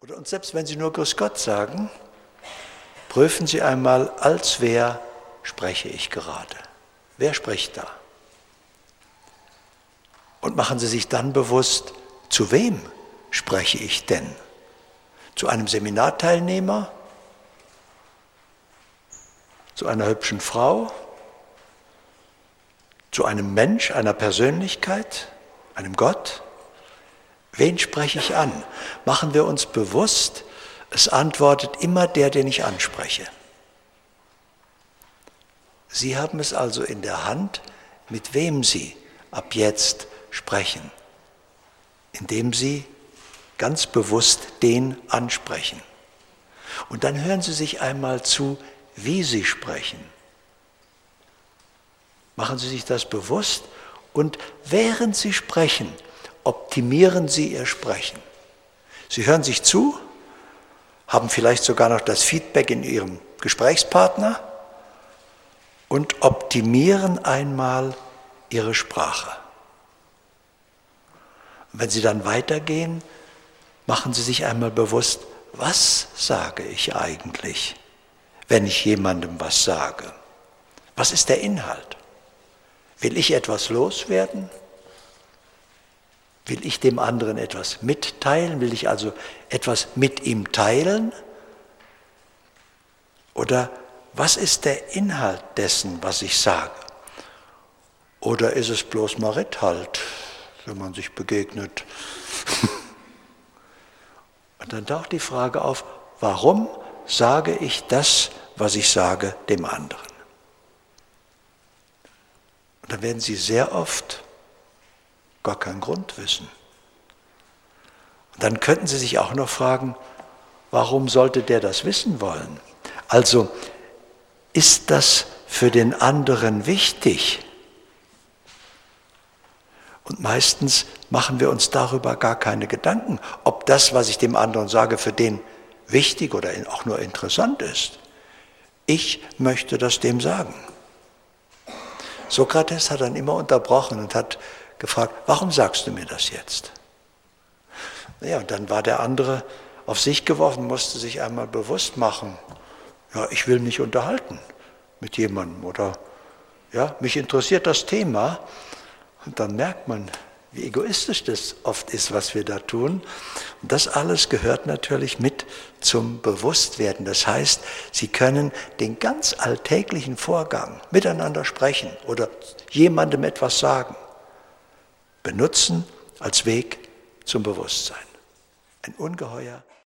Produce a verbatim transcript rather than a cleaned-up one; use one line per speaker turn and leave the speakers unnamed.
Oder und selbst wenn Sie nur Grüß Gott sagen, prüfen Sie einmal, als wer spreche ich gerade. Wer spricht da? Und machen Sie sich dann bewusst, zu wem spreche ich denn? Zu einem Seminarteilnehmer? Zu einer hübschen Frau? Zu einem Mensch, einer Persönlichkeit, einem Gott? Wen spreche ich an? Machen wir uns bewusst, es antwortet immer der, den ich anspreche. Sie haben es also in der Hand, mit wem Sie ab jetzt sprechen, indem Sie ganz bewusst den ansprechen. Und dann hören Sie sich einmal zu, wie Sie sprechen. Machen Sie sich das bewusst und während Sie sprechen, optimieren Sie Ihr Sprechen. Sie hören sich zu, haben vielleicht sogar noch das Feedback in Ihrem Gesprächspartner und optimieren einmal Ihre Sprache. Und wenn Sie dann weitergehen, machen Sie sich einmal bewusst, was sage ich eigentlich, wenn ich jemandem was sage? Was ist der Inhalt? Will ich etwas loswerden? Will ich dem anderen etwas mitteilen? Will ich also etwas mit ihm teilen? Oder was ist der Inhalt dessen, was ich sage? Oder ist es bloß Marit halt, wenn man sich begegnet? Und dann taucht die Frage auf, warum sage ich das, was ich sage, dem anderen? Und dann werden Sie sehr oft gar keinen Grund wissen. Und dann könnten Sie sich auch noch fragen, warum sollte der das wissen wollen? Also, ist das für den anderen wichtig? Und meistens machen wir uns darüber gar keine Gedanken, ob das, was ich dem anderen sage, für den wichtig oder auch nur interessant ist. Ich möchte das dem sagen. Sokrates hat dann immer unterbrochen und hat gefragt, warum sagst du mir das jetzt? Ja, und dann war der andere auf sich geworfen, musste sich einmal bewusst machen, ja, ich will mich unterhalten mit jemandem oder ja, mich interessiert das Thema. Und dann merkt man, wie egoistisch das oft ist, was wir da tun. Und das alles gehört natürlich mit zum Bewusstwerden. Das heißt, Sie können den ganz alltäglichen Vorgang, miteinander sprechen oder jemandem etwas sagen, benutzen als Weg zum Bewusstsein. Ein ungeheuer